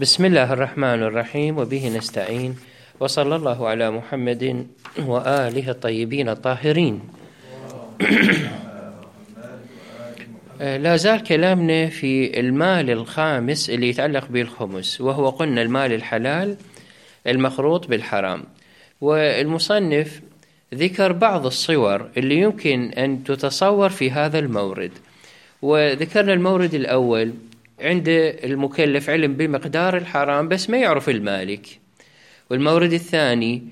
بسم الله الرحمن الرحيم، وبه نستعين، وصلى الله على محمد وآله الطيبين الطاهرين. لا زال كلامنا في المال الخامس اللي يتعلق بالخمس، وهو قلنا المال الحلال المخروط بالحرام. والمصنف ذكر بعض الصور اللي يمكن أن تتصور في هذا المورد، وذكرنا المورد الأول عند المكلف علم بمقدار الحرام بس ما يعرف المالك، والمورد الثاني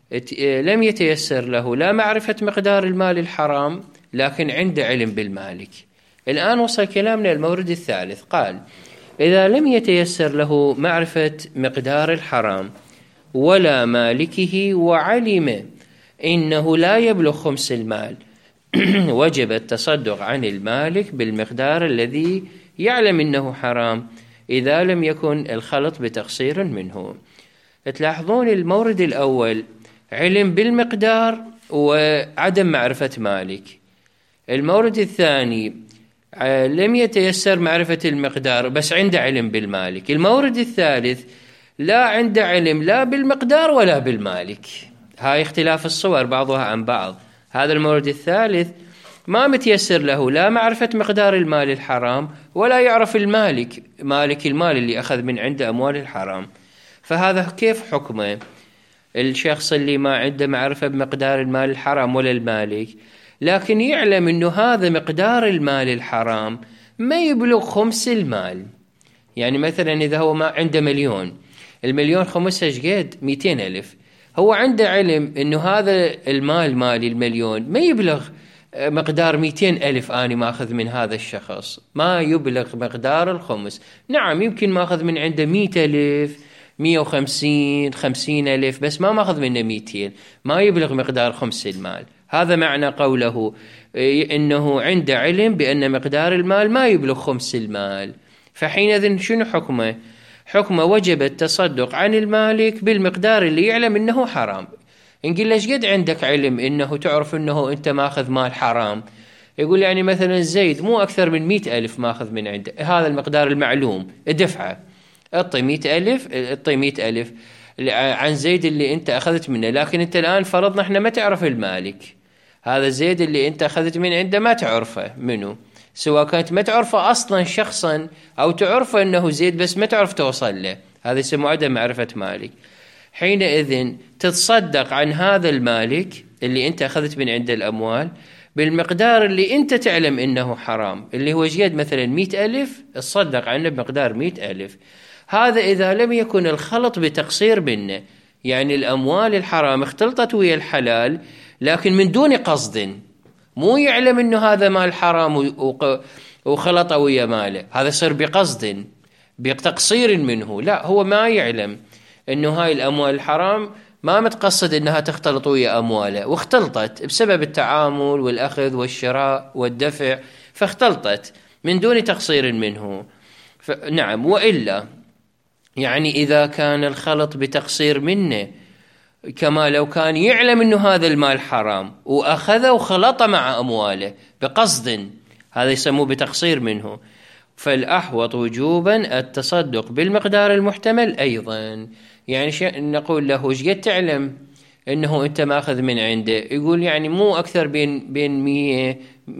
لم يتيسر له لا معرفة مقدار المال الحرام لكن عنده علم بالمالك. الآن وصل كلامنا المورد الثالث، قال إذا لم يتيسر له معرفة مقدار الحرام ولا مالكه وعلم إنه لا يبلغ خمس المال وجب التصدق عن المالك بالمقدار الذي يعلم إنه حرام إذا لم يكن الخلط بتقصير منه. تلاحظون المورد الأول علم بالمقدار وعدم معرفة مالك، المورد الثاني لم يتيسر معرفة المقدار بس عنده علم بالمالك، المورد الثالث لا عنده علم لا بالمقدار ولا بالمالك. هاي اختلاف الصور بعضها عن بعض. هذا المورد الثالث ما متيسر له لا معرفة مقدار المال الحرام ولا يعرف المالك، مالك المال اللي أخذ من عنده أموال الحرام. فهذا كيف حكمه؟ الشخص اللي ما عنده معرفة بمقدار المال الحرام ولا المالك لكن يعلم أنه هذا مقدار المال الحرام ما يبلغ خمس المال. يعني مثلا إذا هو ما عنده مليون، المليون خمسة شقد 200,000، هو عنده علم أنه هذا المال مالي المليون ما يبلغ مقدار 200,000، أنا ماخذ من هذا الشخص ما يبلغ مقدار الخمس. نعم يمكن ماخذ من عنده 100,000 150 50,000 بس ما ماخذ منه 200، ما يبلغ مقدار خمس المال. هذا معنى قوله إنه عنده علم بأن مقدار المال ما يبلغ خمس المال. فحينئذ شنو حكمه؟ حكمه وجب التصدق عن المالك بالمقدار اللي يعلم إنه حرام. نقول ليش قد عندك علم إنه تعرف إنه أنت ماخذ مال حرام؟ يقول يعني مثلا زيد مو أكثر من 100,000 ماخذ من عنده، هذا المقدار المعلوم ادفعه، اعطي 100,000 اعطي 100,000 عن زيد اللي أنت أخذت منه. لكن أنت الآن فرضنا إحنا ما تعرف المالك، هذا زيد اللي أنت أخذت من عنده ما تعرفه منه، سواء كانت ما تعرفه أصلا شخصا أو تعرفه أنه زيد بس ما تعرف توصل له، هذا يسمى عدم معرفة مالك. حينئذ تتصدق عن هذا المالك اللي أنت أخذت من عنده الأموال بالمقدار اللي أنت تعلم إنه حرام، اللي هو جيد مثلا 100,000 تصدق عنه بمقدار 100,000. هذا إذا لم يكن الخلط بتقصير منه، يعني الأموال الحرام اختلطت ويا الحلال لكن من دون قصد، مو يعلم إنه هذا مال حرام وخلط ويا ماله، هذا صار بقصد بتقصير منه. لا، هو ما يعلم إنه هاي الأموال الحرام ما متقصد إنها تختلط ويا أمواله، واختلطت بسبب التعامل والأخذ والشراء والدفع، فاختلطت من دون تقصير منه. نعم، وإلا يعني إذا كان الخلط بتقصير منه كما لو كان يعلم إنه هذا المال حرام وأخذه وخلط مع أمواله بقصد، هذا يسموه بتقصير منه. فالأحوط وجوبا التصدق بالمقدار المحتمل أيضا. يعني نقول له ايش قد تعلم انه انت ماخذ من عنده؟ يقول يعني مو اكثر بين 100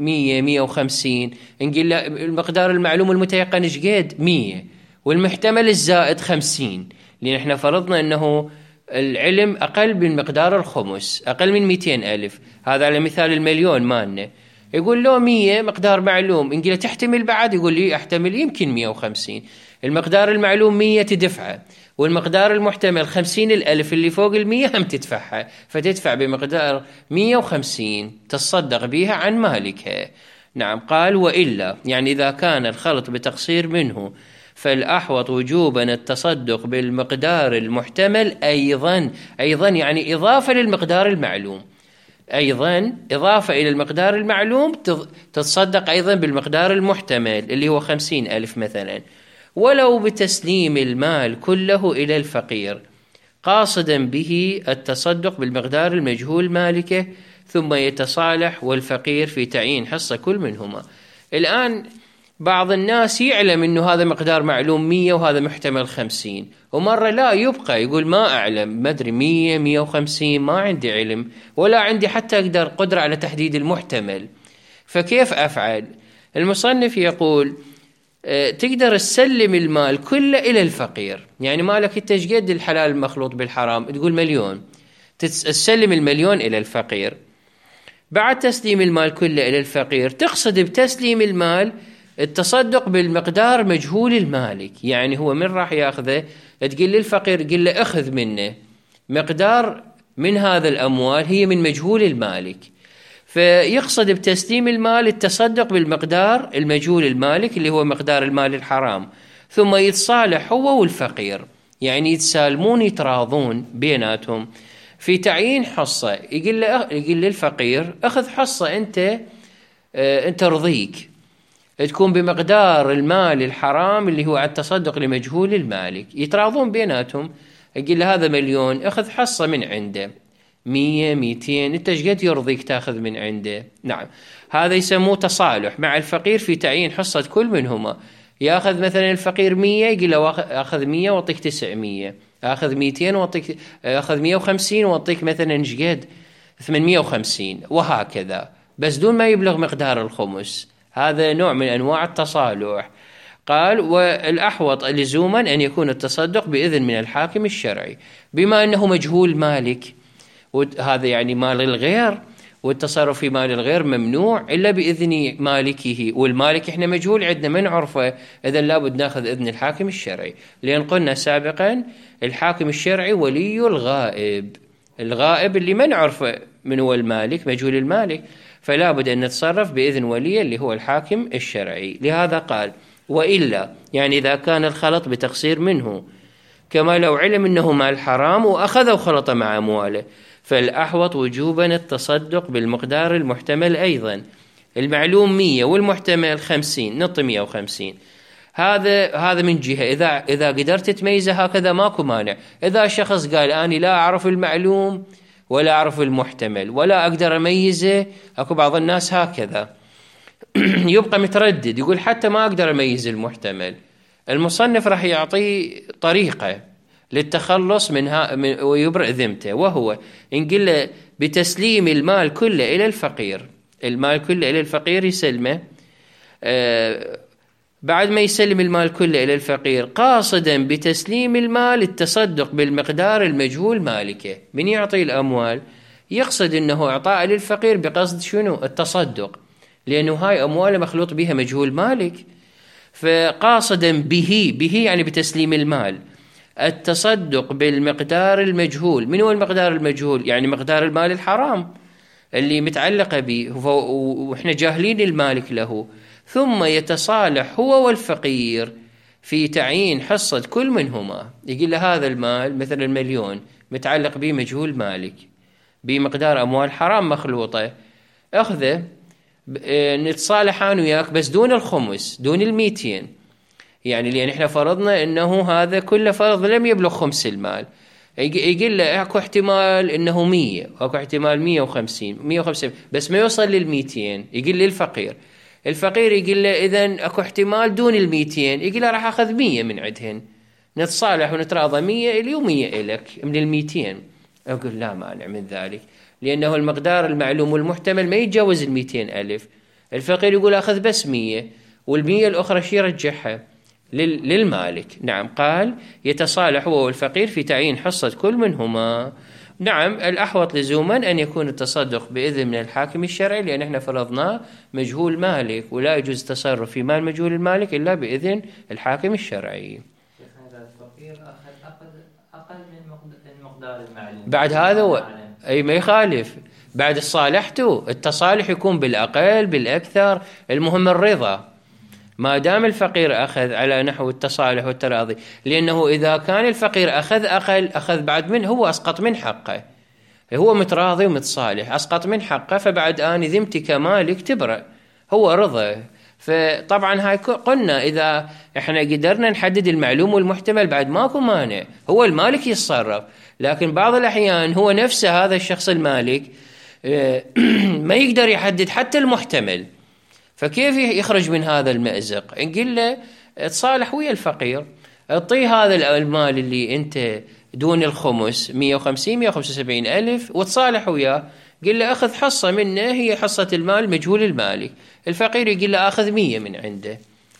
150. نقول له المقدار المعلوم المتيقن ايش قد 100 والمحتمل الزائد 50، لان احنا فرضنا انه العلم اقل من مقدار الخمس، اقل من 200,000، هذا على مثال المليون مالنا. يقول له 100 مقدار معلوم، نقول له تحتمل بعد؟ يقول لي احتمل يمكن 150. المقدار المعلوم 100 تدفعه، والمقدار المحتمل 50,000 اللي فوق 100 هم تدفعها، فتدفع بمقدار 150 تصدق بها عن مالكها. نعم، قال وإلا يعني إذا كان الخلط بتقصير منه فالأحوط وجوبا التصدق بالمقدار المحتمل أيضا يعني إضافة للمقدار المعلوم، أيضا إضافة إلى المقدار المعلوم تتصدق أيضا بالمقدار المحتمل اللي هو 50,000 مثلا، ولو بتسليم المال كله إلى الفقير قاصدا به التصدق بالمقدار المجهول مالكه، ثم يتصالح والفقير في تعيين حصة كل منهما. الآن بعض الناس يعلم إنه هذا مقدار معلوم 100 وهذا محتمل 50، ومرة لا يبقى يقول ما أعلم، ما أدري 100 150 ما عندي علم ولا عندي حتى أقدر قدرة على تحديد المحتمل، فكيف أفعل؟ المصنف يقول تقدر تسلم المال كله إلى الفقير. يعني مالك أنت قد الحلال المخلوط بالحرام، تقول مليون، تسلم المليون إلى الفقير. بعد تسليم المال كله إلى الفقير تقصد بتسليم المال التصدق بالمقدار مجهول المالك. يعني هو من راح ياخذه؟ تقول للفقير قل له اخذ منه مقدار من هذا الأموال هي من مجهول المالك، فيقصد بتسليم المال التصدق بالمقدار المجهول المالك اللي هو مقدار المال الحرام، ثم يتصالح هو والفقير، يعني يتسالمون يتراضون بيناتهم في تعيين حصة. يقول للفقير اخذ حصة انت رضيك تكون بمقدار المال الحرام اللي هو على التصدق لمجهول المالك، يتراضون بيناتهم. يقول له هذا مليون اخذ حصة من عنده 100 200 انت قد يرضيك تاخذ من عنده. نعم، هذا يسموه تصالح مع الفقير في تعيين حصة كل منهما. ياخذ مثلا الفقير 100 يقول له اخذ 100 واعطيك 900، اخذ 200 واعطيك، اخذ 150 واعطيك مثلا قد 850، وهكذا، بس دون ما يبلغ مقدار الخمس. هذا نوع من انواع التصالح. قال والأحوط لزوما أن يكون التصدق بإذن من الحاكم الشرعي، بما أنه مجهول مالك، وهذا يعني مال الغير، والتصرف في مال الغير ممنوع إلا بإذن مالكه، والمالك إحنا مجهول عندنا ما نعرفه، إذن لابد ناخذ إذن الحاكم الشرعي، لأن قلنا سابقا الحاكم الشرعي ولي الغائب، الغائب اللي ما نعرفه من هو المالك، مجهول المالك، فلا بد أن نتصرف بإذن ولي اللي هو الحاكم الشرعي. لهذا قال وإلا، يعني إذا كان الخلط بتقصير منه، كما لو علم أنه مال حرام وأخذه وخلط مع أمواله، فالأحوط وجوبا التصدق بالمقدار المحتمل أيضا. المعلوم 100 والمحتمل 50، نط 150. هذا من جهة إذا قدرت تميزه هكذا ماكو مانع. إذا شخص قال أنا لا أعرف المعلوم ولا أعرف المحتمل ولا أقدر أميزه، أكو بعض الناس هكذا يبقى متردد يقول حتى ما أقدر أميز المحتمل. المصنف راح يعطي طريقة للتخلص منها ويبرئ ذمته، وهو إن قل بتسليم المال كله إلى الفقير، المال كله إلى الفقير يسلمه، بعد ما يسلم المال كله إلى الفقير قاصدا بتسليم المال التصدق بالمقدار المجهول مالكه. من يعطي الأموال يقصد أنه إعطاء للفقير بقصد شنو؟ التصدق، لأنه هاي أموال مخلوط بها مجهول مالك، فقاصدا به يعني بتسليم المال التصدق بالمقدار المجهول. من هو المقدار المجهول؟ يعني مقدار المال الحرام اللي متعلقة به وإحنا جاهلين المالك له، ثم يتصالح هو والفقير في تعيين حصة كل منهما. يقول له هذا المال مثلا المليون متعلق به مجهول مالك بمقدار أموال حرام مخلوطة، أخذه نتصالح أنا وياك بس دون الخمس، دون 200، يعني لأن إحنا فرضنا أنه هذا كله فرض لم يبلغ خمس المال. يقول له أكو احتمال أنه 100 وأكو احتمال 150 بس ما يوصل 200. يقول لي الفقير يقول له إذن أكو احتمال دون 200، يقول له راح أخذ 100 من عندهن، نتصالح ونتراضى 100 إلي و100 إلك من 200. أقول لا مانع من ذلك، لأنه المقدار المعلوم والمحتمل ما يتجاوز 200,000. الفقير يقول أخذ بس 100 وال100 الأخرى شي رجعها للمالك. نعم، قال يتصالح هو والفقير في تعيين حصة كل منهما. نعم، الأحوط لزوما أن يكون التصدق بإذن من الحاكم الشرعي، لأن احنا فرضناه مجهول مالك ولا يجوز التصرف في مال مجهول المالك إلا بإذن الحاكم الشرعي. الفقير أقل من المقدار المعلوم بعد هذا أي ما يخالف، بعد صالحته التصالح يكون بالأقل بالأكثر، المهم الرضا، ما دام الفقير أخذ على نحو التصالح والتراضي، لأنه إذا كان الفقير أخذ أقل أخذ بعد منه هو أسقط من حقه، هو متراضي ومتصالح أسقط من حقه، فبعد آني ذمتي كمالك تبرأ، هو رضا. فطبعا هاي قلنا إذا إحنا قدرنا نحدد المعلوم والمحتمل بعد ماكو مانع، هو المالك يتصرف. لكن بعض الأحيان هو نفسه هذا الشخص المالك ما يقدر يحدد حتى المحتمل، فكيف يخرج من هذا المأزق؟ نقول له تصالح ويا الفقير، اعطيه هذا المال اللي انت دون الخمس 150 175 ألف وتصالح وياه، قل له أخذ حصة منه هي حصة المال مجهول المالك. الفقير يقول له أخذ 100 من عنده،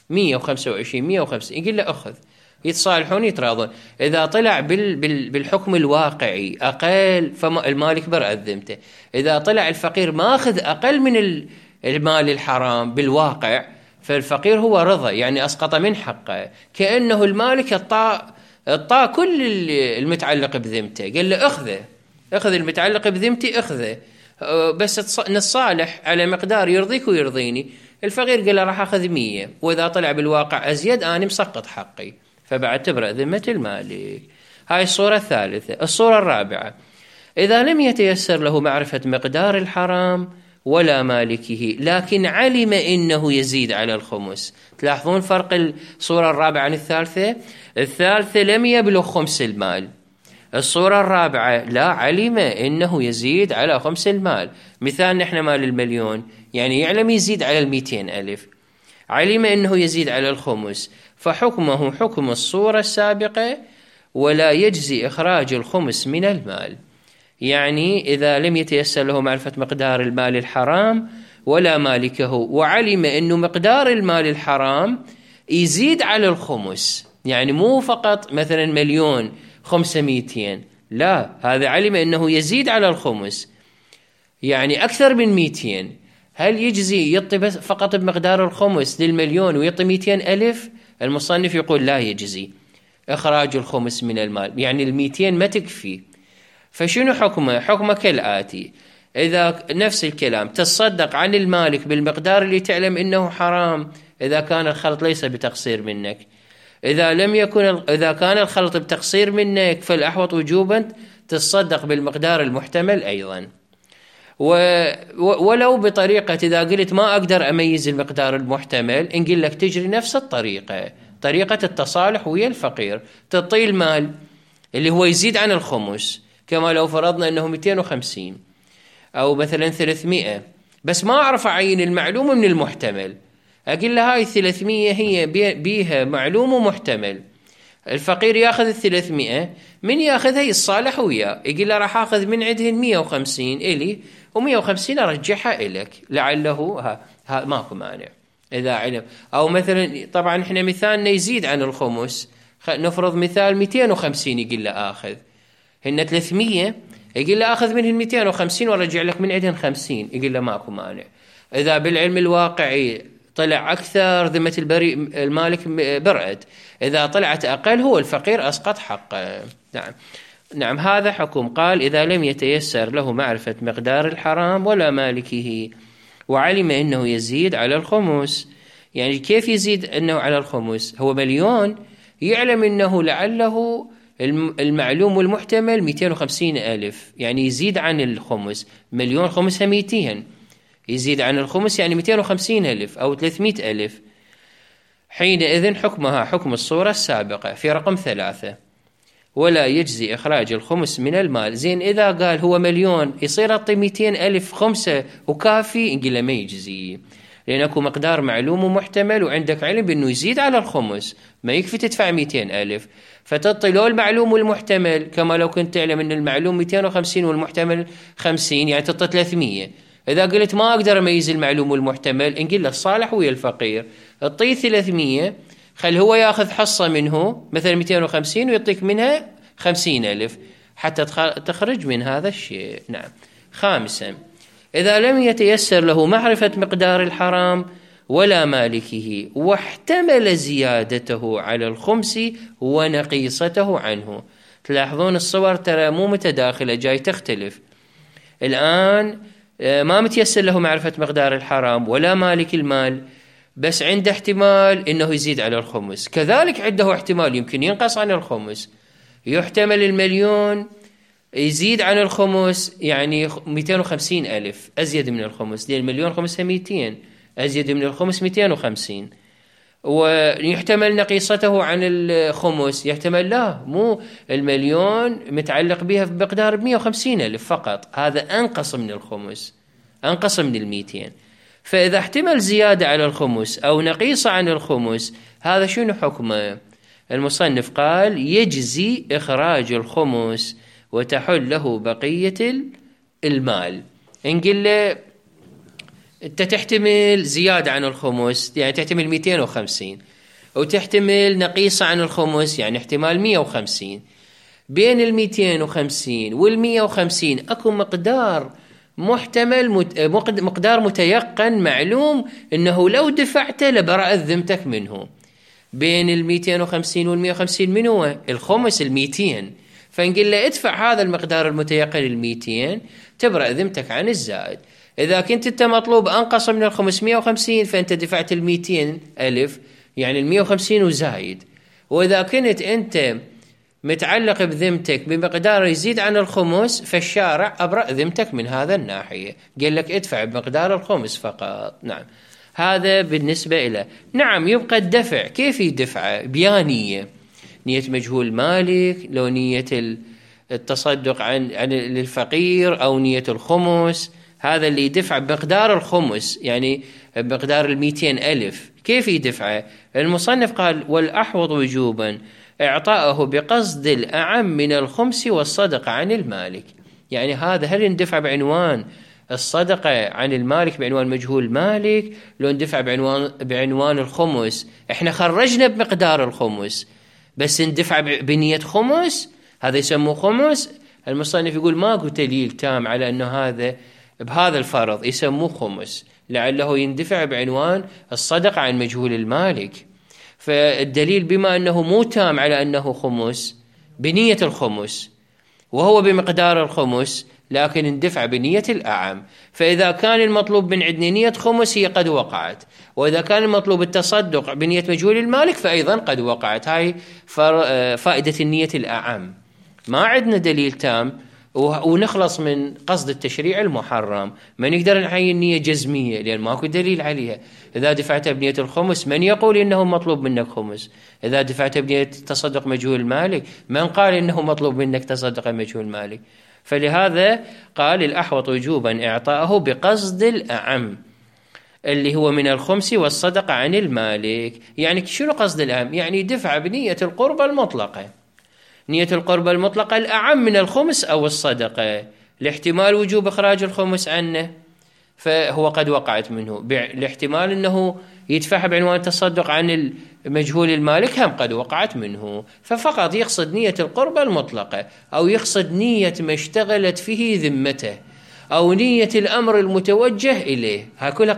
125 150، يقول له أخذ، يتصالحون يتراضون. إذا طلع بالحكم الواقعي أقل فالمالك برأت ذمته. إذا طلع الفقير ما أخذ أقل من المال الحرام بالواقع، فالفقير هو رضى، يعني أسقط من حقه، كأنه المالك اعطاه كل المتعلق بذمته، قال له اخذ المتعلق بذمتي اخذه، بس نتصالح على مقدار يرضيك ويرضيني. الفقير قال له راح اخذ 100، واذا طلع بالواقع ازيد انا مسقط حقي، فبعد تبرأ ذمة المالك. هاي الصورة الثالثة. الصورة الرابعة: إذا لم يتيسر له معرفة مقدار الحرام ولا مالكه، لكن علم إنه يزيد على الخمس. تلاحظون فرق الصورة الرابعة عن الثالثة؟ الثالثة لم يبلغ خمس المال، الصورة الرابعة لا، علم إنه يزيد على خمس المال. مثال نحن مال 1,000,000، يعني يعلم يزيد على 200,000، علم إنه يزيد على الخمس، فحكمه حكم الصورة السابقة، ولا يجزي إخراج الخمس من المال. يعني إذا لم يتيسر له معرفة مقدار المال الحرام ولا مالكه، وعلم أنه مقدار المال الحرام يزيد على الخمس، يعني مو فقط مثلا 1,500,000، لا، هذا علم أنه يزيد على الخمس، يعني أكثر من 200، هل يجزي يعطي فقط بمقدار الخمس لل1,000,000 ويعطي 200,000؟ المصنف يقول لا يجزي إخراج الخمس من المال، يعني 200 ما تكفي. فشنو حكمه؟ حكمه كالآتي: إذا نفس الكلام تصدق عن المالك بالمقدار اللي تعلم إنه حرام، إذا كان الخلط ليس بتقصير منك. إذا كان الخلط بتقصير منك فالأحوط وجوبا تصدق بالمقدار المحتمل أيضا، ولو بطريقة إذا قلت ما أقدر أميز المقدار المحتمل، نقول لك تجري نفس الطريقة، طريقة التصالح ويا الفقير، تعطيه المال اللي هو يزيد عن الخمس، كما لو فرضنا أنه 250 أو مثلا 300، بس ما أعرف أعين المعلوم من المحتمل، أقول له هاي 300 هي بيها معلوم ومحتمل. الفقير ياخذ 300، من ياخذها يتصالح وياه، يقول له راح أخذ من عندهن 150 إلي و150 أرجعها إلك، لعله ماكو مانع إذا علم. أو مثلا طبعا إحنا مثالنا يزيد عن الخمس، نفرض مثال 250، يقول له آخذ هن 300، يقول له آخذ منهن 250 وارجع لك من عندهن 50، يقول له ماكو مانع. إذا بالعلم الواقعي طلع أكثر، ذمة المالك برأت، إذا طلعت أقل هو الفقير أسقط حقه. نعم، هذا حكم. قال: إذا لم يتيسر له معرفة مقدار الحرام ولا مالكه، وعلم أنه يزيد على الخمس. يعني كيف يزيد أنه على الخمس؟ هو 1,000,000، يعلم أنه لعله المعلوم والمحتمل 250,000، يعني يزيد عن الخمس. 1,000,000 خمسها 200، يزيد عن الخمس يعني 250,000 أو 300,000. حينئذ حكمها حكم الصورة السابقة في رقم 3: ولا يجزي إخراج الخمس من المال. زين، إذا قال هو 1,000,000 يصير أعطي 200,000 خمسة وكافي، نقول له ما يجزي، لأنك مقدار معلوم ومحتمل، وعندك علم بأنه يزيد على الخمس، ما يكفي تدفع 200,000، فتعطي له المعلوم والمحتمل، كما لو كنت تعلم أن المعلوم 250 والمحتمل 50، يعني تعطي 300. إذا قلت ما أقدر أميز المعلوم والمحتمل، نقول له صالح ويا الفقير، اعطيه 300، خل هو ياخذ حصة منه مثلا 250 ويعطيك منها 50,000 حتى تخرج من هذا الشيء. نعم. خامسا: إذا لم يتيسر له معرفة مقدار الحرام ولا مالكه، واحتمل زيادته على الخمس ونقيصته عنه. تلاحظون الصور ترى مو متداخلة، جاي تختلف. الآن ما متيسر له معرفة مقدار الحرام ولا مالك المال، بس عنده احتمال إنه يزيد على الخمس، كذلك عنده احتمال يمكن ينقص عن الخمس. يحتمل 1,000,000 يزيد عن الخمس، يعني 250,000 أزيد من الخمس، لأن 1,000,000 خمسها 200، أزيد من الخمس 250. ويحتمل نقيصته عن الخمس، يحتمل لا، مو 1,000,000 متعلق بها بمقدار 150,000 فقط، هذا أنقص من الخمس، أنقص من 200. فإذا احتمل زيادة على الخمس أو نقيصة عن الخمس، هذا شنو حكمه؟ المصنف قال يجزي إخراج الخمس وتحل له بقية المال. نقول له أنت تحتمل زيادة عن الخمس، يعني تحتمل 250، وتحتمل نقيصة عن الخمس، يعني احتمال 150. بين 250 150 أكو مقدار محتمل، مقدار متيقن معلوم أنه لو دفعته لبرأت ذمتك منه. بين 250 150 من هو؟ الخمس 200. فنقول له ادفع هذا المقدار المتيقن 200 تبرأ ذمتك عن الزائد. إذا كنت أنت مطلوب أنقص من 550 فأنت دفعت 200,000، يعني 150 وزايد. وإذا كنت أنت متعلق بذمتك بمقدار يزيد عن الخمس، فالشارع أبرأ ذمتك من هذا الناحية، قال لك ادفع بمقدار الخمس فقط. نعم، هذا بالنسبة إلى. نعم، يبقى الدفع كيف يدفعه؟ بيانية، نية مجهول مالك، لو نية التصدق عن للفقير، أو نية الخمس، هذا اللي يدفع بمقدار الخمس، يعني بمقدار 200,000. كيف يدفعه؟ المصنف قال والأحوط وجوبا إعطاءه بقصد الأعم من الخمس والصدقة عن المالك. يعني هذا هل يندفع بعنوان الصدقة عن المالك بعنوان مجهول مالك، لو ندفع بعنوان الخمس؟ احنا خرجنا بمقدار الخمس بس ندفع بنية خمس، هذا يسموه خمس. المصنف يقول ماكو دليل تام على أنه هذا بهذا الفرض يسموه خمس، لعله يندفع بعنوان الصدقة عن مجهول المالك. فالدليل بما أنه مو تام على أنه خمس بنية الخمس وهو بمقدار الخمس، لكن اندفع بنية الأعم. فإذا كان المطلوب من عندنا نية خمس هي قد وقعت، وإذا كان المطلوب التصدق بنية مجهول المالك فأيضا قد وقعت. هاي فائدة النية الأعم. ما عندنا دليل تام ونخلص من قصد التشريع المحرم. ما نقدر نعين نية جزمية لأن ماكو دليل عليها. إذا دفعت بنية الخمس من يقول إنه مطلوب منك خمس؟ إذا دفعت بنية تصدق مجهول المالك من قال إنه مطلوب منك تصدق مجهول المالك؟ فلهذا قال الأحوط وجوبا إعطاءه بقصد الأعم اللي هو من الخمس والصدقة عن المالك. يعني شنو قصد الأعم؟ يعني دفع بنية القربة المطلقة. نية القربة المطلقة الأعم من الخمس أو الصدقة، لاحتمال وجوب إخراج الخمس عنه فهو قد وقعت منه، لاحتمال أنه يدفعها بعنوان التصدق عن مجهول المالك هم قد وقعت منه. ففقط يقصد نية القربة المطلقة، أو يقصد نية ما اشتغلت فيه ذمته، أو نية الأمر المتوجه إليه.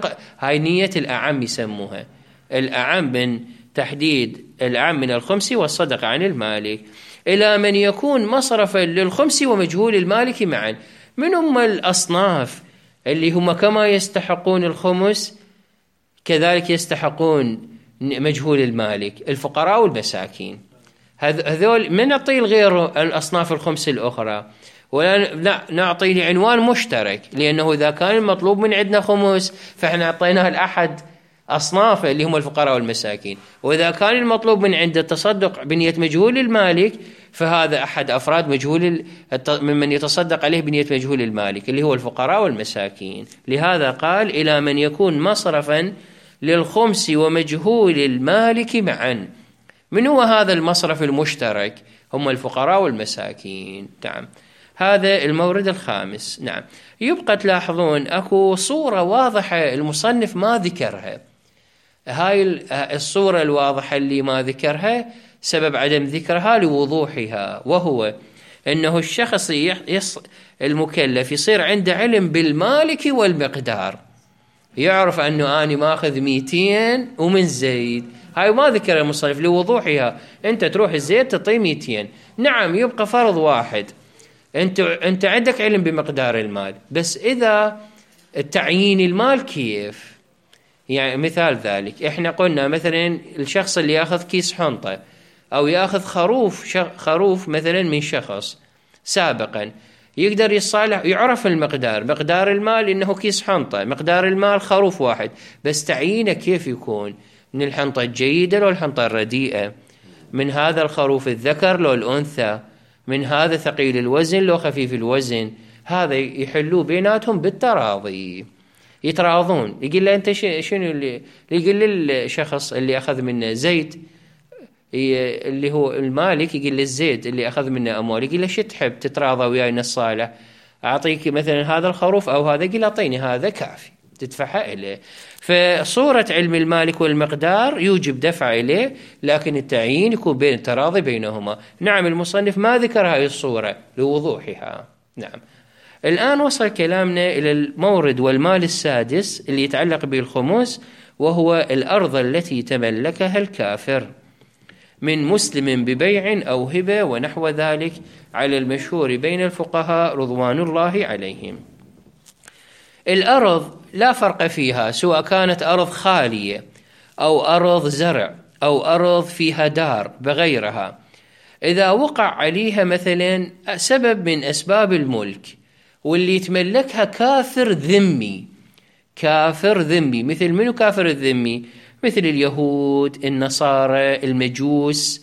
هاي نية الأعم يسموها الأعم، من تحديد الأعم من الخمس والصدقة عن المالك إلى من يكون مصرفا للخمس ومجهول المالك معا. من هم الأصناف اللي هم كما يستحقون الخمس كذلك يستحقون مجهول المالك؟ الفقراء والمساكين. هذول من نعطي غير الأصناف الخمس الأخرى، ولا نعطي لعنوان مشترك، لأنه إذا كان المطلوب من عندنا خمس فإحنا أعطيناه الأحد أصنافه اللي هم الفقراء والمساكين، وإذا كان المطلوب من عند التصدق بنية مجهول المالك فهذا أحد أفراد مجهول ممن يتصدق عليه بنية مجهول المالك اللي هو الفقراء والمساكين. لهذا قال إلى من يكون مصرفا للخمس ومجهول المالك معا. من هو هذا المصرف المشترك؟ هم الفقراء والمساكين. نعم، هذا المورد الخامس. نعم، يبقى تلاحظون أكو صورة واضحة المصنف ما ذكرها. هاي الصورة الواضحة اللي ما ذكرها سبب عدم ذكرها لوضوحها، وهو أنه الشخص المكلف يصير عنده علم بالمالك والمقدار، يعرف أنه أنا ماخذ 200 ومن زيد. هاي ما ذكر المصنف لوضوحها. أنت تروح الزيت تعطيه 200. نعم، يبقى فرض واحد، أنت عندك علم بمقدار المال، بس إذا تعيين المال كيف؟ يعني مثال ذلك إحنا قلنا مثلا الشخص اللي يأخذ كيس حنطة أو يأخذ خروف مثلا من شخص سابقا، يقدر يصالح، يعرف المقدار، مقدار المال إنه كيس حنطة، مقدار المال خروف واحد، بس تعيينه كيف يكون؟ من الحنطة الجيدة لو الحنطة الرديئة، من هذا الخروف الذكر لو الأنثى، من هذا ثقيل الوزن لو خفيف الوزن. هذا يحلوا بيناتهم بالتراضي. يتراضون. يقول له أنت شنو اللي يقول للشخص اللي أخذ منه زيد، اللي هو المالك، يقول للزيد اللي أخذ منه أموال، يقول له شو تحب تتراضى وياي نصالح؟ أعطيك مثلا هذا الخروف أو هذا، يقول أعطيني هذا كافي تدفعها إليه. فصورة علم المالك والمقدار يوجب دفع إليه، لكن التعيين يكون بين التراضي بينهما. نعم المصنف ما ذكر هذه الصورة لوضوحها. نعم. الآن وصل كلامنا إلى المورد والمال السادس اللي يتعلق بالخمس، وهو الأرض التي تملكها الكافر من مسلم ببيع أو هبة ونحو ذلك، على المشهور بين الفقهاء رضوان الله عليهم. الأرض لا فرق فيها، سواء كانت أرض خالية أو أرض زرع أو أرض فيها دار بغيرها، إذا وقع عليها مثلا سبب من أسباب الملك واللي يتملكها كافر ذمي، كافر ذمي مثل منو كافر الذمي؟ مثل اليهود، النصارى، المجوس.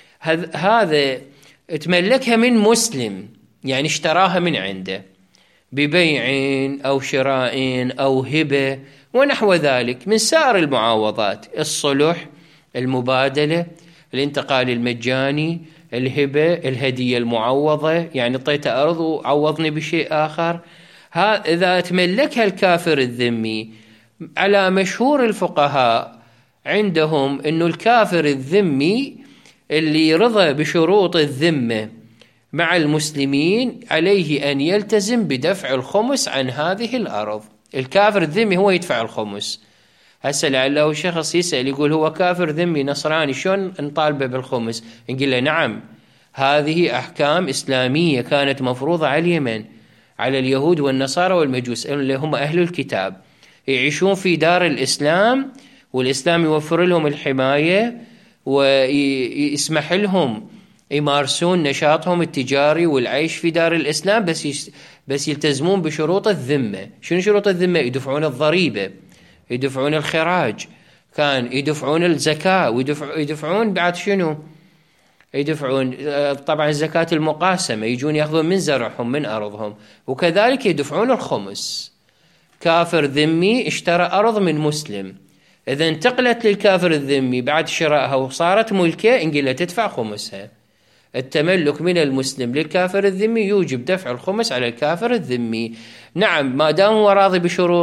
هذا تملكها من مسلم، يعني اشتراها من عنده ببيع أو شراء أو هبة ونحو ذلك من سائر المعاوضات، الصلح، المبادلة، الانتقال المجاني، الهبة، الهدية المعوضة، يعني اعطيت أرض وعوضني بشيء آخر. إذا تملكها الكافر الذمي، على مشهور الفقهاء عندهم أنه الكافر الذمي اللي رضى بشروط الذمة مع المسلمين عليه أن يلتزم بدفع الخمس عن هذه الأرض. الكافر الذمي هو يدفع الخمس. هسه لعله شخص يسأل يقول هو كافر ذمي نصراني شلون نطالبه بالخمس؟ نقول له نعم، هذه أحكام إسلامية كانت مفروضة على اليمن، على اليهود والنصارى والمجوس اللي هم أهل الكتاب، يعيشون في دار الإسلام، والإسلام يوفر لهم الحماية ويسمح لهم يمارسون نشاطهم التجاري والعيش في دار الإسلام، بس يلتزمون بشروط الذمة. شنو شروط الذمة؟ يدفعون الضريبة، يدفعون الخراج، كان يدفعون الزكاة، ويدفعون بعد شنو؟ يدفعون طبعا الزكاة المقاسمة، يجون يأخذون من زرعهم من أرضهم، وكذلك يدفعون الخمس. كافر ذمي اشترى أرض من مسلم، إذا انتقلت للكافر الذمي بعد شرائها وصارت ملكه، نقول تدفع خمسها. التملك من المسلم للكافر الذمي يوجب دفع الخمس على الكافر الذمي. نعم، ما دام هو راضي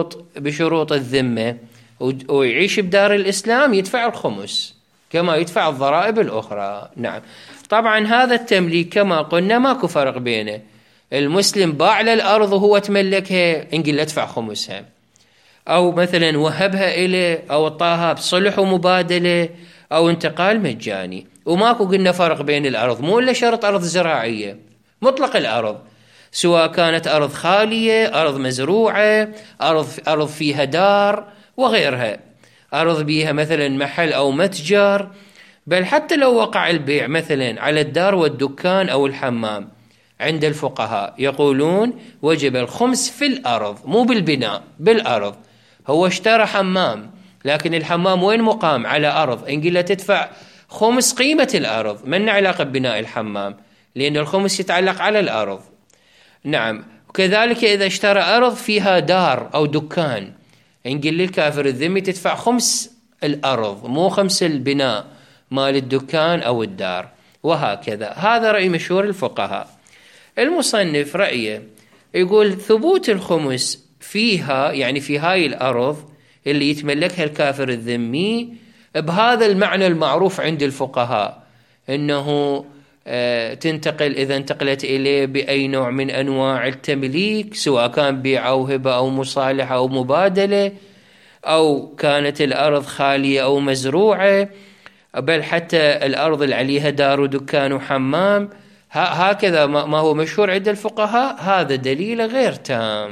بشروط الذمة ويعيش بدار الإسلام يدفع الخمس كما يدفع الضرائب الأخرى. نعم. طبعا هذا التمليك كما قلنا ماكو فرق بينه، المسلم باع للأرض وهو تملكها نقول ادفع خمسها، أو مثلا وهبها إليه، أو اعطاها بصلح ومبادلة، أو انتقال مجاني. وماكو قلنا فرق بين الأرض، مو إلا شرط أرض زراعية، مطلق الأرض، سواء كانت أرض خالية، أرض مزروعة، أرض فيها دار وغيرها، أرض بيها مثلا محل أو متجر. بل حتى لو وقع البيع مثلا على الدار والدكان أو الحمام، عند الفقهاء يقولون وجب الخمس في الأرض، مو بالبناء، بالأرض. هو اشترى حمام، لكن الحمام وين مقام؟ على أرض، إن قلت تدفع خمس قيمة الأرض، من علاقة ببناء الحمام، لأن الخمس يتعلق على الأرض. نعم. وكذلك إذا اشترى أرض فيها دار أو دكان، إن قل للكافر الذمي تدفع خمس الأرض، مو خمس البناء مال الدكان أو الدار، وهكذا. هذا رأي مشهور الفقهاء. المصنف رأيه يقول ثبوت الخمس فيها، يعني في هاي الأرض اللي يتملكها الكافر الذمي، بهذا المعنى المعروف عند الفقهاء، أنه تنتقل إذا انتقلت إليه بأي نوع من أنواع التمليك، سواء كان بيع أو هبة أو مصالحة أو مبادلة، أو كانت الأرض خالية أو مزروعة، بل حتى الأرض اللي عليها دار ودكان وحمام. هكذا ما هو مشهور عند الفقهاء، هذا دليل غير تام،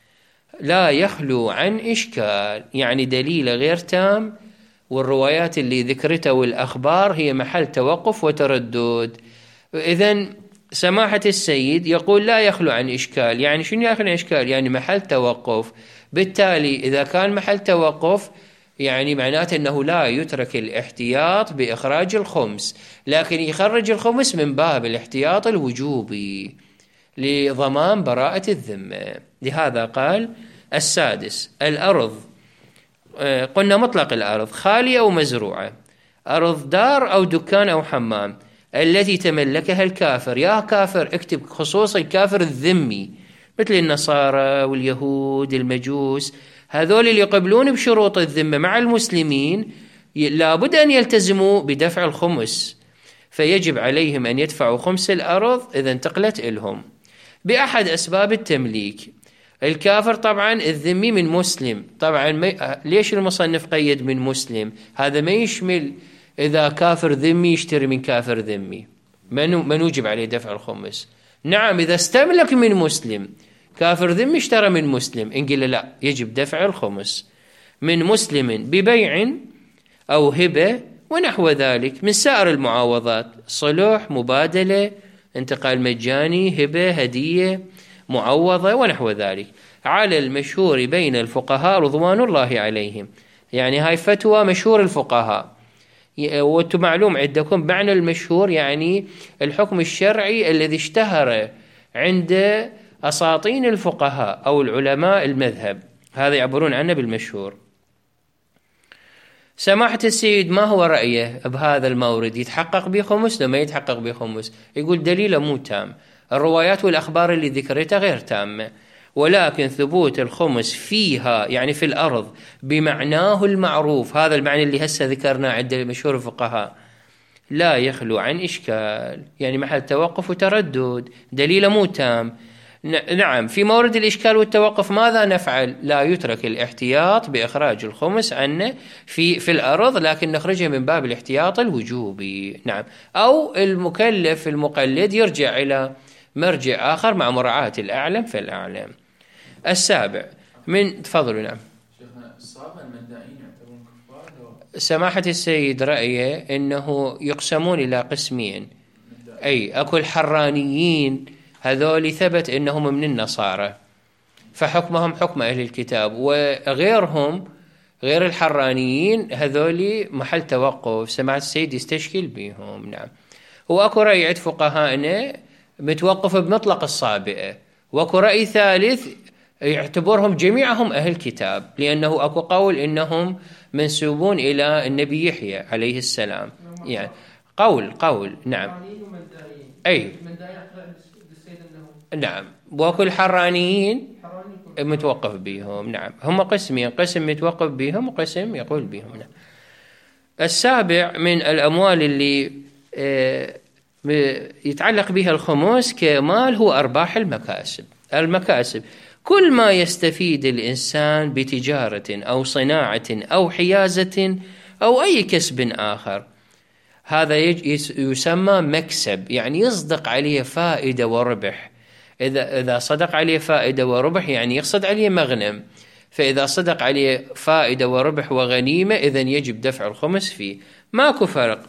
لا يخلو عن إشكال، يعني دليل غير تام، والروايات اللي ذكرتها والأخبار هي محل توقف وتردد. إذن سماحة السيد يقول لا يخلو عن إشكال، يعني شنو يخلو عن إشكال؟ يعني محل توقف. بالتالي إذا كان محل توقف، يعني معناته أنه لا يترك الاحتياط بإخراج الخمس، لكن يخرج الخمس من باب الاحتياط الوجوبي لضمان براءة الذمة. لهذا قال السادس الأرض، قلنا مطلق الأرض خالية أو مزروعة، أرض دار أو دكان أو حمام، التي تملكها الكافر. يا كافر اكتب خصوص الكافر الذمي مثل النصارى واليهود المجوس، هذول اللي يقبلون بشروط الذمة مع المسلمين لابد أن يلتزموا بدفع الخمس، فيجب عليهم أن يدفعوا خمس الأرض إذا انتقلت إلهم بأحد أسباب التمليك. الكافر طبعا الذمي من مسلم، طبعا ليش المصنف قيد من مسلم؟ هذا ما يشمل إذا كافر ذمي يشتري من كافر ذمي ما نوجب عليه دفع الخمس. نعم إذا استملك من مسلم، كافر ذمي اشترى من مسلم، إن قيل لا يجب دفع الخمس. من مسلم ببيع أو هبة ونحو ذلك من سائر المعاوضات، صلح، مبادلة، انتقال مجاني، هبة، هدية، معوضة ونحو ذلك، على المشهور بين الفقهاء رضوان الله عليهم. يعني هاي فتوى مشهور الفقهاء، وانتم معلوم عندكم معنى المشهور يعني الحكم الشرعي الذي اشتهر عند أساطين الفقهاء أو العلماء المذهب، هذا يعبرون عنه بالمشهور. سماحة السيد ما هو رأيه بهذا المورد؟ يتحقق به خمس لما يتحقق به خمس؟ يقول دليله مو تام، الروايات والأخبار اللي ذكرتها غير تامة، ولكن ثبوت الخمس فيها يعني في الأرض بمعناه المعروف، هذا المعنى اللي هسه ذكرناه عند مشهور الفقهاء، لا يخلو عن إشكال، يعني محل توقف وتردد، دليله مو تام. نعم في مورد الإشكال والتوقف ماذا نفعل؟ لا يترك الاحتياط بإخراج الخمس عنه في الأرض، لكن نخرجه من باب الاحتياط الوجوبي. نعم، أو المكلف المقلد يرجع إلى مرجع آخر مع مراعاة الأعلم فالأعلم. السابع من تفضلوا. نعم شيخنا الصحابة المدائين يعتبرون كفار؟ سماحة السيد رأيه أنه يقسمون إلى قسمين، أي أكو الحرانيين هذول ثبت أنهم من النصارى فحكمهم حكم أهل الكتاب، وغيرهم غير الحرانيين هذول محل توقف، سماحة السيد يستشكل بهم. نعم، وأكو رأي عند فقهاءنا متوقف بمطلق الصابئة، وأكو رأي ثالث يعتبرهم جميعهم أهل كتاب، لأنه أكو قول إنهم منسوبون إلى النبي يحيى عليه السلام، يعني قول. نعم أي نعم، وأكو الحرانيين متوقف بهم. نعم، هم قسمين، قسم متوقف بهم وقسم يقول بهم. نعم. السابع من الأموال اللي يتعلق بها الخمس كمال هو أرباح المكاسب، كل ما يستفيد الإنسان بتجارة أو صناعة أو حيازة أو أي كسب آخر، هذا يسمى مكسب، يعني يصدق عليه فائدة وربح. إذا صدق عليه فائدة وربح يعني يقصد عليه مغنم، فإذا صدق عليه فائدة وربح وغنيمة إذن يجب دفع الخمس فيه. ماكو فرق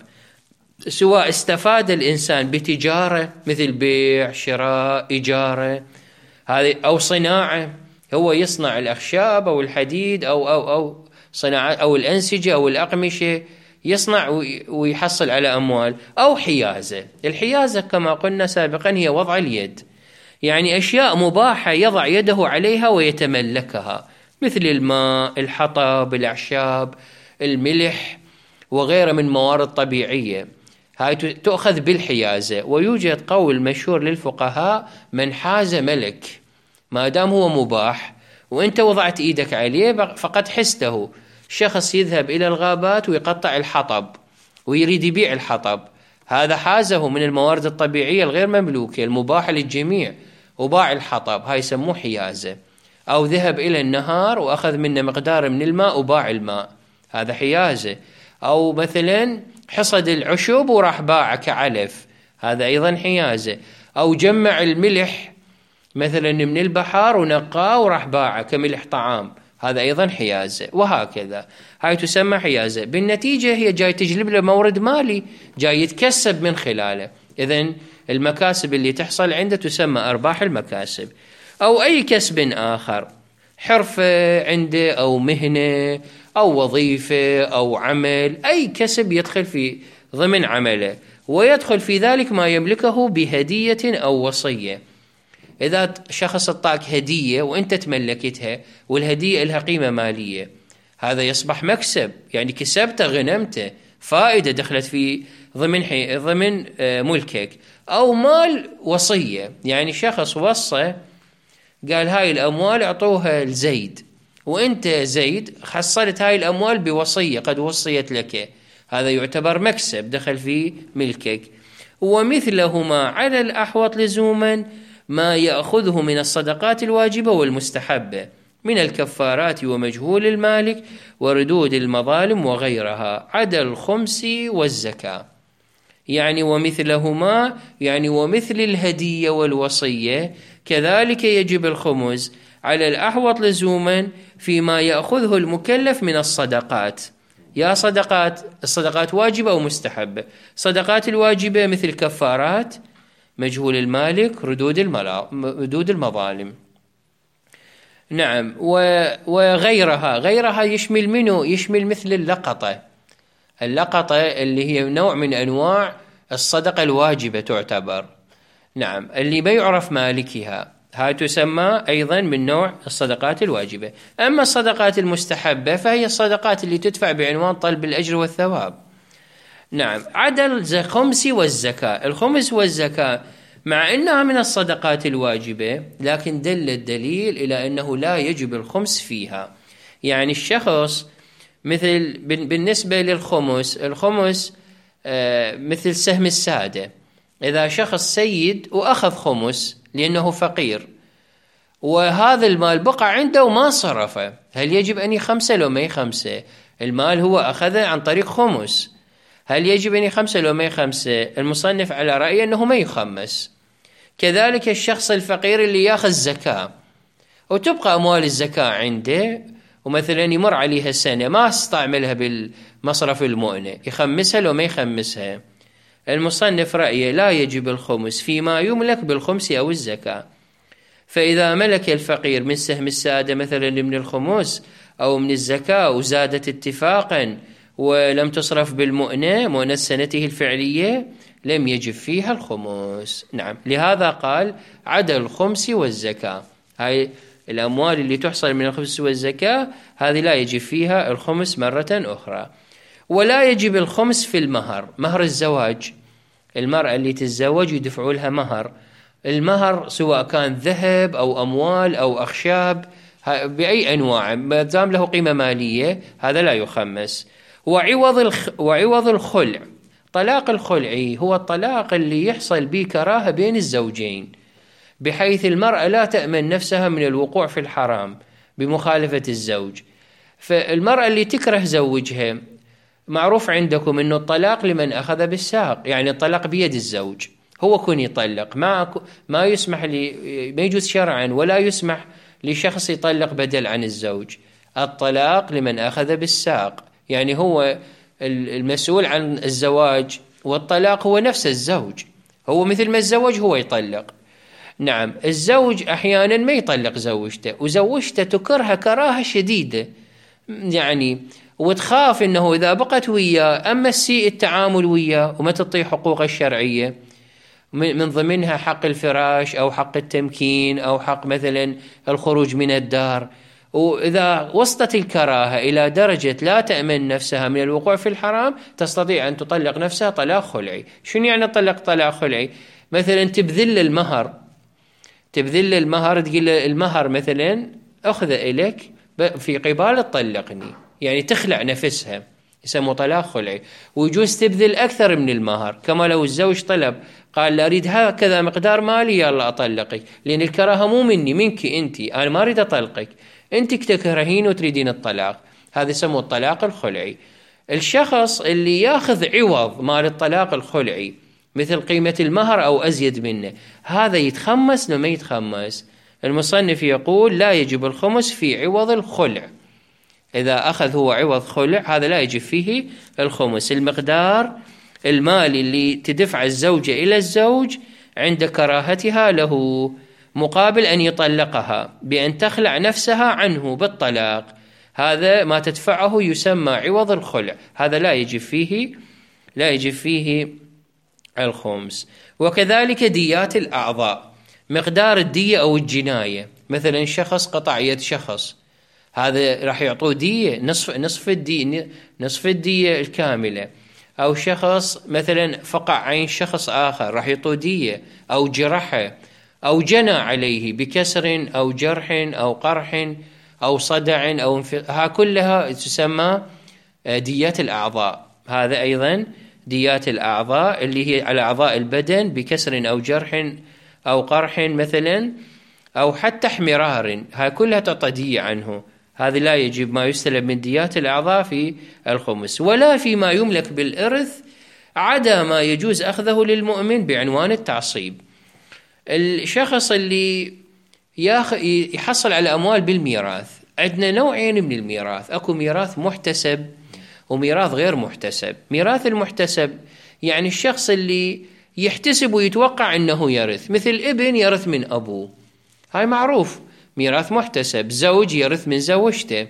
سواء استفاد الإنسان بتجارة مثل بيع، شراء، إجارة، هذه أو صناعة، هو يصنع الأخشاب أو الحديد أو صناعة أو الأنسجة أو الأقمشة، يصنع ويحصل على أموال، أو حيازة. الحيازة كما قلنا سابقا هي وضع اليد، يعني أشياء مباحة يضع يده عليها ويتملكها مثل الماء، الحطب، الأعشاب، الملح وغيرها من موارد طبيعية، هاي تؤخذ بالحيازة. ويوجد قول مشهور للفقهاء من حاز ملك، ما دام هو مباح وانت وضعت ايدك عليه فقد حسته. شخص يذهب إلى الغابات ويقطع الحطب ويريد يبيع الحطب، هذا حازه من الموارد الطبيعية الغير مملوكة المباحة للجميع وباع الحطب، هاي يسموه حيازة. أو ذهب إلى النهر وأخذ منه مقدار من الماء وباع الماء، هذا حيازة. أو مثلا حصد العشب وراح باعه كعلف، هذا أيضا حيازة. أو جمع الملح مثلا من البحر ونقاه وراح باعه كملح طعام، هذا أيضا حيازة. وهكذا هاي تسمى حيازة. بالنتيجة هي جاي تجلب له مورد مالي جاي يتكسب من خلاله، إذن المكاسب اللي تحصل عنده تسمى أرباح المكاسب. أو أي كسب آخر، حرفة عنده أو مهنة أو وظيفة أو عمل، أي كسب يدخل في ضمن عمله، ويدخل في ذلك ما يملكه بهدية أو وصية. إذا شخص اعطاك هدية وأنت تملكتها والهدية لها قيمة مالية، هذا يصبح مكسب، يعني كسبته، غنمته، فائدة دخلت في ضمن ملكك. أو مال وصية، يعني شخص وصى قال هاي الأموال أعطوها لزيد، وأنت زيد حصلت هاي الأموال بوصية قد وصيت لك، هذا يعتبر مكسب دخل في ملكك. ومثلهما على الأحوط لزوما ما يأخذه من الصدقات الواجبة والمستحبة من الكفارات ومجهول المالك وردود المظالم وغيرها عدا الخمس والزكاة. يعني ومثلهما، يعني ومثل الهدية والوصية كذلك يجب الخمس على الأحوط لزوما فيما يأخذه المكلف من الصدقات. يا صدقات، الصدقات واجبة أو مستحبة؟ صدقات الواجبة مثل كفارات، مجهول المالك، ردود المظالم. نعم. غيرها يشمل منه، يشمل مثل اللقطة اللي هي نوع من أنواع الصدقة الواجبة تعتبر، نعم، اللي ما يعرف مالكها، هاي تسمى أيضا من نوع الصدقات الواجبة. أما الصدقات المستحبة فهي الصدقات اللي تدفع بعنوان طلب الأجر والثواب. نعم. عدا الخمس والزكاة. الخمس والزكاة مع أنها من الصدقات الواجبة لكن دل الدليل إلى أنه لا يجب الخمس فيها. يعني الشخص مثل بالنسبة للخمس، الخمس مثل سهم السادة، إذا شخص سيد وأخذ خمس لأنه فقير وهذا المال بقى عنده وما صرفه، هل يجب أن يخمسه لو ما يخمسه؟ المال هو أخذه عن طريق خمس، هل يجب أن يخمسه لو ما يخمسه؟ المصنف على رأيه أنه ما يخمس. كذلك الشخص الفقير اللي ياخذ زكاة وتبقى أموال الزكاة عنده ومثلا يمر عليها سنة ما استعملها بالمصرف المؤنة، يخمسها لو ما يخمسها؟ المصنف رأيه لا يجب الخمس فيما يملك بالخمس أو الزكاة. فإذا ملك الفقير من سهم السادة مثلا من الخمس أو من الزكاة وزادت اتفاقا ولم تصرف بالمؤنة، مؤنة سنته الفعلية، لم يجب فيها الخمس. نعم. لهذا قال عدا الخمس والزكاة، هاي الأموال اللي تحصل من الخمس والزكاة هذه لا يجب فيها الخمس مرة أخرى. ولا يجب الخمس في المهر، مهر الزواج، المرأة اللي تتزوج يدفعوا لها مهر، المهر سواء كان ذهب أو أموال أو أخشاب بأي أنواع ما دام له قيمة مالية هذا لا يخمس. وعوض الخلع، طلاق الخلعي هو الطلاق اللي يحصل به كراهة بين الزوجين بحيث المرأة لا تأمن نفسها من الوقوع في الحرام بمخالفة الزوج. فالمرأة اللي تكره زوجها معروف عندكم أنه الطلاق لمن أخذ بالساق، يعني الطلاق بيد الزوج، هو كن يطلق، ما يسمح ما يجوز شرعا ولا يسمح لشخص يطلق بدل عن الزوج. الطلاق لمن أخذ بالساق، يعني هو المسؤول عن الزواج، والطلاق هو نفس الزوج، هو مثل ما الزوج هو يطلق. نعم. الزوج أحيانا ما يطلق زوجته وزوجته تكرهها كراهة شديدة، يعني وتخاف أنه إذا بقت وياه أما السيء التعامل وياه وما تعطيه حقوق الشرعية من ضمنها حق الفراش أو حق التمكين أو حق مثلا الخروج من الدار، وإذا وصلت الكراهة إلى درجة لا تأمن نفسها من الوقوع في الحرام تستطيع أن تطلق نفسها طلاق خلعي. شنو يعني طلاق خلعي؟ مثلا تبذل المهر، تقول المهر مثلا أخذ إليك في قبال تطلقني، يعني تخلع نفسها، يسمى طلاق خلعي. ويجوز تبذل أكثر من المهر، كما لو الزوج طلب قال لا أريد هكذا مقدار مالي يلا أطلقك، لأن الكراهة مو مني، منك أنت، أنا ما أريد أطلقك، أنت تكرهين وتريدين الطلاق، هذا يسمى الطلاق الخلعي. الشخص اللي ياخذ عوض مال الطلاق الخلعي مثل قيمة المهر أو أزيد منه، هذا يتخمس لما يتخمس. المصنف يقول لا يجب الخمس في عوض الخلع، إذا أخذ هو عوض خلع هذا لا يجب فيه الخمس. المقدار المال اللي تدفع الزوجة إلى الزوج عند كراهتها له مقابل أن يطلقها بأن تخلع نفسها عنه بالطلاق، هذا ما تدفعه يسمى عوض الخلع، هذا لا يجب فيه الخمس. وكذلك ديات الأعضاء مقدار الدية أو الجناية. مثلا شخص قطع يد شخص، هذا راح يعطوه دية نصف الدية الكاملة. أو شخص مثلا فقع عين شخص آخر راح يعطوه دية، أو جرحه، أو جنى عليه بكسر أو جرح أو قرح أو صدع أو ها كلها تسمى ديات الأعضاء. هذا أيضا ديات الأعضاء اللي هي على أعضاء البدن بكسر أو جرح أو قرح مثلا، أو حتى احمرار، ها كلها تعطى دية عنه. هذا لا يجب ما يستلم من ديات الأعضاء في الخمس، ولا فيما يملك بالإرث عدا ما يجوز أخذه للمؤمن بعنوان التعصيب. الشخص اللي يحصل على أموال بالميراث، عندنا نوعين من الميراث، أكو ميراث محتسب وميراث غير محتسب. ميراث المحتسب يعني الشخص اللي يحتسب ويتوقع أنه يرث، مثل ابن يرث من أبوه، هاي معروف ميراث محتسب. زوج يرث من زوجته،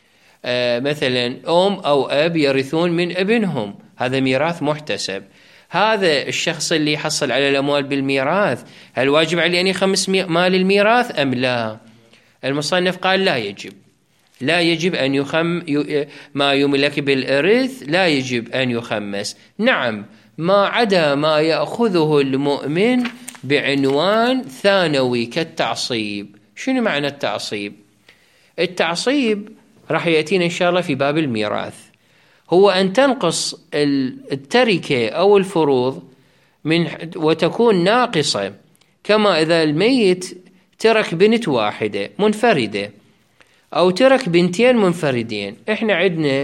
مثلا أم أو أب يرثون من ابنهم، هذا ميراث محتسب. هذا الشخص اللي يحصل على الأموال بالميراث، هل واجب عليه أن يخمس مال الميراث أم لا؟ المصنف قال لا يجب أن ما يملك بالإرث لا يجب أن يخمس. نعم، ما عدا ما يأخذه المؤمن بعنوان ثانوي كالتعصيب. شنو معنى التعصيب؟ التعصيب راح يأتينا إن شاء الله في باب الميراث، هو أن تنقص التركة أو الفروض وتكون ناقصة، كما إذا الميت ترك بنت واحدة منفردة أو ترك بنتين منفردين. إحنا عندنا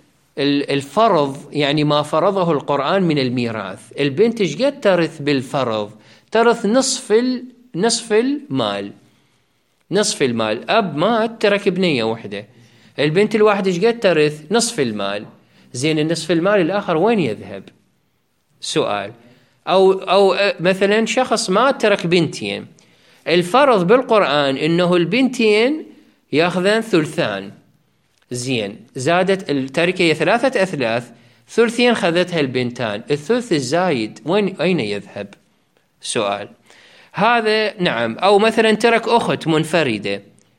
الفرض، يعني ما فرضه القرآن من الميراث. البنت قد ترث بالفرض؟ ترث نصف المال. أب مات ترك بنية واحدة، البنت الواحدة قد ترث نصف المال. زين، النصف المال الآخر وين يذهب؟ سؤال. أو مثلا شخص مات ترك بنتين، الفرض بالقرآن إنه البنتين يأخذن ثلثان. زين، زادت التركة 3 أثلاث، ثلثين خذتها البنتان، الثلث الزايد أين يذهب؟ سؤال. هذا نعم. أو مثلا ترك أخت منفردة،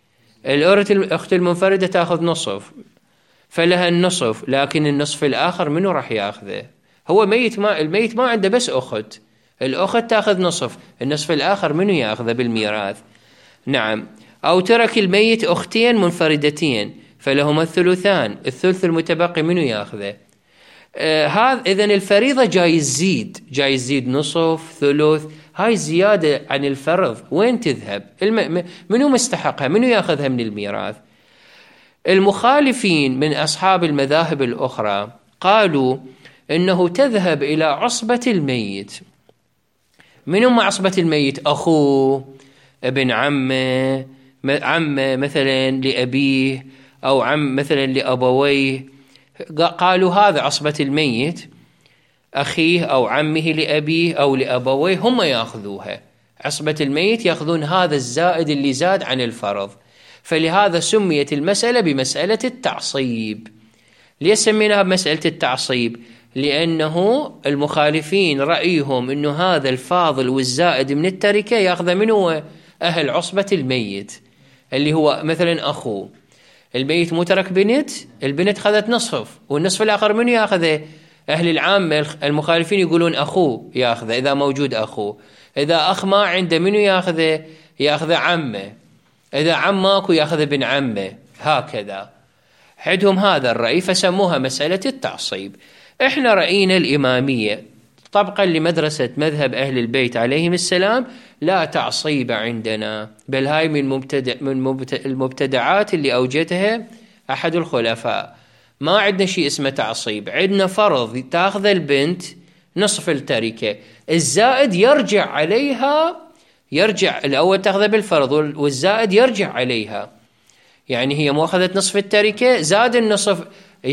الأخت المنفردة تأخذ نصف، فلها النصف، لكن النصف الآخر منه راح يأخذه؟ هو الميت ما عنده بس أخت، الأخت تأخذ نصف، النصف الآخر منه يأخذه بالميراث. نعم. أو ترك الميت أختين منفردتين فلهما الثلثان، الثلث المتبقي منه يأخذه. هذا إذن الفريضة جايز يزيد نصف ثلث، هاي زيادة عن الفرض وين تذهب؟ منو مستحقها؟ منو يأخذها من الميراث؟ المخالفين من أصحاب المذاهب الأخرى قالوا إنه تذهب إلى عصبة الميت. منو مع عصبة الميت؟ أخوه، ابن عمه مثلا لأبيه، أو عم مثلا لأبويه. قالوا هذا عصبة الميت، أخيه أو عمه لأبيه أو لأبويه هم يأخذوها. عصبة الميت يأخذون هذا الزائد اللي زاد عن الفرض، فلهذا سميت المسألة بمسألة التعصيب. ليش سميناها بمسألة التعصيب؟ لأنه المخالفين رأيهم أنه هذا الفاضل والزائد من التركة يأخذ منه أهل عصبة الميت، اللي هو مثلا أخوه. الميت مترك بنت، البنت خذت نصف، والنصف الآخر منه يأخذه؟ أهل العامة المخالفين يقولون أخوه يأخذه إذا موجود أخوه. إذا أخ ما عنده منه يأخذه؟ يأخذ عمه. إذا عم ماكو يأخذ ابن عمه. هكذا عندهم هذا الرأي، فسموها مسألة التعصيب. إحنا رأينا الإمامية طبقا لمدرسة مذهب أهل البيت عليهم السلام لا تعصيب عندنا، بل هاي من المبتدعات اللي أوجدها أحد الخلفاء. ما عندنا شيء اسمه تعصيب، عندنا فرض تأخذ البنت نصف التركة، الزائد يرجع عليها، الأول تأخذ بالفرض والزائد يرجع عليها. يعني هي مو أخذت نصف التركة، زاد النصف،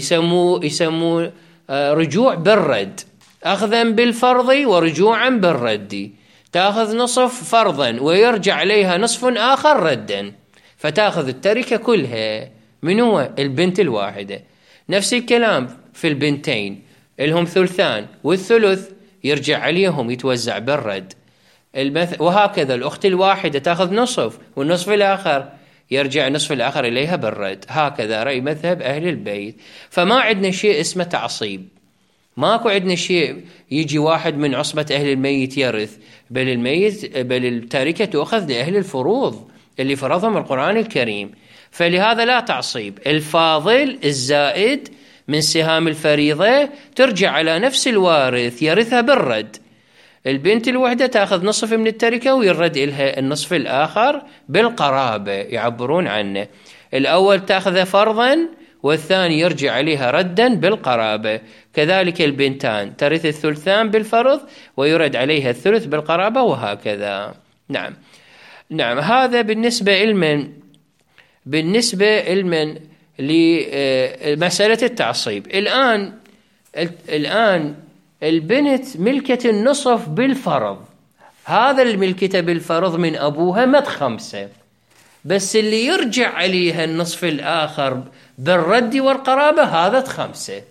يسموه رجوع بالرد، أخذا بالفرض ورجوعا بالرد. تأخذ نصف فرضا ويرجع عليها نصف آخر ردا، فتأخذ التركة كلها. من هو؟ البنت الواحدة. نفس الكلام في البنتين، لهم ثلثان، والثلث يرجع عليهم يتوزع بالرد. وهكذا الأخت الواحدة تأخذ نصف، والنصف الآخر يرجع النصف الآخر إليها بالرد. هكذا رأي مذهب أهل البيت. فما عندنا شيء اسمه تعصيب، ماكو عندنا شيء يجي واحد من عصبة أهل الميت يرث، بل التركة تؤخذ لأهل الفروض اللي فرضهم القرآن الكريم. فلهذا لا تعصيب. الفاضل الزائد من سهام الفريضة ترجع على نفس الوارث يرثها بالرد. البنت الوحدة تأخذ نصف من التركة ويرد إلها النصف الآخر بالقرابة، يعبرون عنه. الأول تأخذ فرضا والثاني يرجع عليها ردا بالقرابة. كذلك البنتان ترث الثلثان بالفرض ويرد عليها الثلث بالقرابة، وهكذا. نعم هذا بالنسبة لمن لمسألة التعصيب. الآن البنت ملكة النصف بالفرض، هذا الملكة بالفرض من أبوها مد 5، بس اللي يرجع عليها النصف الآخر بالرد والقرابة هذا 5.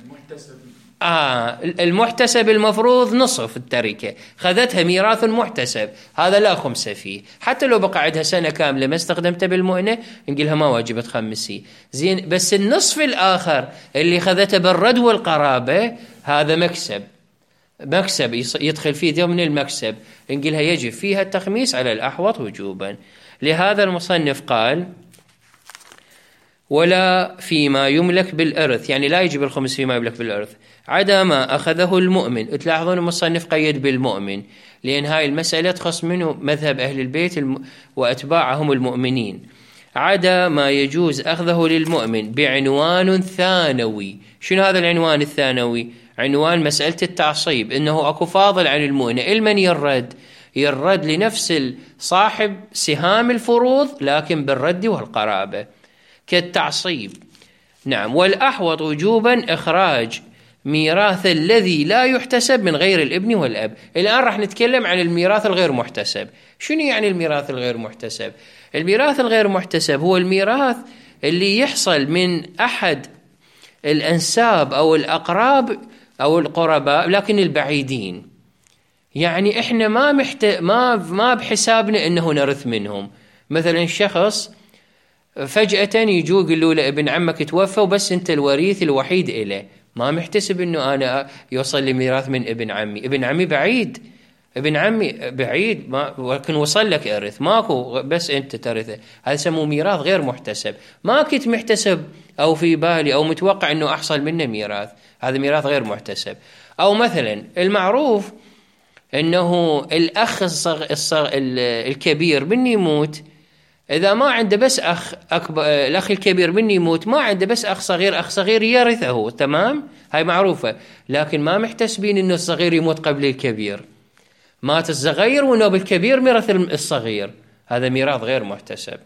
المحتسب المفروض نصف التركة، خذتها ميراث محتسب، هذا لا خمسة فيه. حتى لو بقى عندها سنة كاملة ما استخدمتها بالمؤنة نقولها ما واجب تخمسي، زين. بس النصف الآخر اللي خذته بالرد والقرابة هذا مكسب يدخل فيه ضمن المكسب، نقولها يجب فيها التخميس على الأحوط وجوبا. لهذا المصنف قال ولا فيما يملك بالإرث، يعني لا يجب الخمس فيما يملك بالإرث عدا ما أخذه المؤمن. تلاحظون المصنف قيد بالمؤمن، لأن هاي المسألة تخص منه مذهب أهل البيت وأتباعهم المؤمنين. عدا ما يجوز أخذه للمؤمن بعنوان ثانوي. شنو هذا العنوان الثانوي؟ عنوان مسألة التعصيب، إنه أكو فاضل عن المؤنة. المن يرد لنفس صاحب سهام الفروض لكن بالرد والقرابة كالتعصيب. نعم. والأحوط وجوبا إخراج ميراث الذي لا يحتسب من غير الابن والأب. الآن راح نتكلم عن الميراث الغير محتسب. شنو يعني الميراث الغير محتسب؟ الميراث الغير محتسب هو الميراث اللي يحصل من أحد الأنساب أو الأقراب أو القرباء لكن البعيدين. يعني إحنا ما بحسابنا إنه نرث منهم. مثلا شخص فجأة يجوا يقولوا له ابن عمك توفى وبس أنت الوريث الوحيد إله، ما محتسب إنه أنا يوصل لي ميراث من ابن عمي. ابن عمي بعيد، ولكن وصل لك إرث، ماكو بس أنت ترثه. هذا يسموه ميراث غير محتسب. ما كنت محتسب أو في بالي أو متوقع إنه أحصل منه ميراث، هذا ميراث غير محتسب. أو مثلا المعروف إنه الأخ الكبير من يموت، إذا ما عنده بس أخ أكبر، الأخ الكبير من يموت ما عنده بس أخ صغير يرثه، تمام، هاي معروفة. لكن ما محتسبين إنه الصغير يموت قبل الكبير، مات الصغير ونوب الكبير ميراث الصغير، هذا ميراث غير محتسب.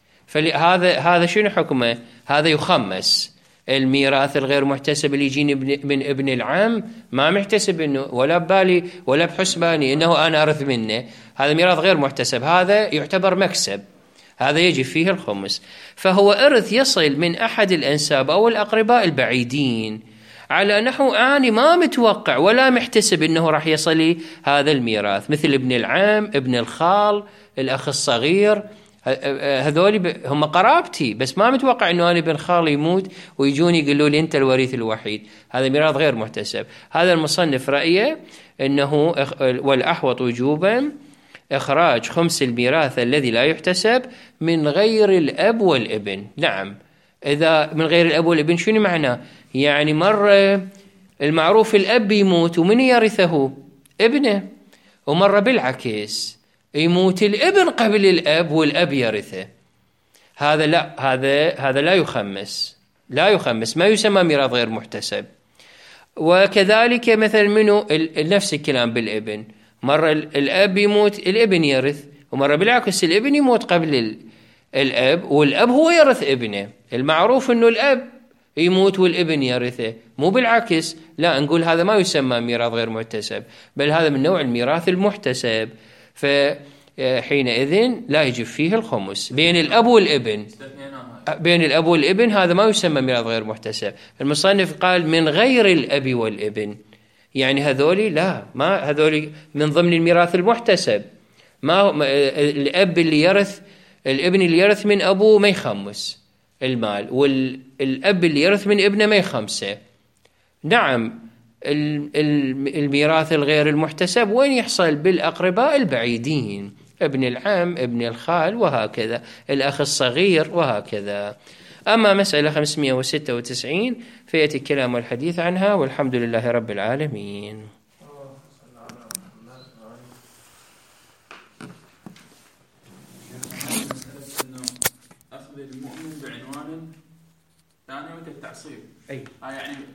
فهذا شنو حكمه؟ هذا يخمس. الميراث الغير محتسب اللي يجيني من ابن العم ما محتسب إنه ولا ببالي ولا بحسباني إنه أنا أرث منه، هذا ميراث غير محتسب، هذا يعتبر مكسب، هذا يجب فيه الخمس. فهو إرث يصل من أحد الأنساب أو الأقرباء البعيدين على نحو أنا ما متوقع ولا محتسب إنه راح يصل لي هذا الميراث، مثل ابن العم، ابن الخال، الأخ الصغير، هذول هم قرابتي بس ما متوقع إنه أنا ابن خالي يموت ويجوني يقولوا لي أنت الوريث الوحيد، هذا ميراث غير محتسب. هذا المصنف رأيه إنه والأحوط وجوبا إخراج خمس الميراث الذي لا يحتسب من غير الأب والابن. نعم. إذا من غير الأب والابن شنو معناه؟ يعني مرة المعروف الأب يموت ومن يرثه؟ ابنه. ومرة بالعكس يموت الابن قبل الأب والأب يرثه، هذا لا، هذا لا يخمس، ما يسمى ميراث غير محتسب. وكذلك مثل منه نفس الكلام بالابن، مرة الأب يموت الابن يرث، ومرة بالعكس الابن يموت قبل الأب والأب هو يرث ابنه. المعروف أنه الأب يموت والابن يرثه، مو بالعكس. لا، نقول هذا ما يسمى ميراث غير محتسب، بل هذا من نوع الميراث المحتسب، فحينئذ لا يجب فيه الخمس بين الأب والابن، هذا ما يسمى ميراث غير محتسب. المصنف قال من غير الأب والابن، يعني هذولي لا، ما هذولي من ضمن الميراث المحتسب. ما الأب اللي يرث، الابن اللي يرث من أبوه ما يخمس المال، والأب اللي يرث من ابنه ما يخمسه. نعم الميراث الغير المحتسب وين يحصل؟ بالأقرباء البعيدين، ابن العم، ابن الخال، وهكذا، الأخ الصغير، وهكذا. أما مسألة 596 فيأتي الكلام والحديث عنها، والحمد لله رب العالمين. أخذ المؤمن بعنوان ثاني وتعصيب، أي يعني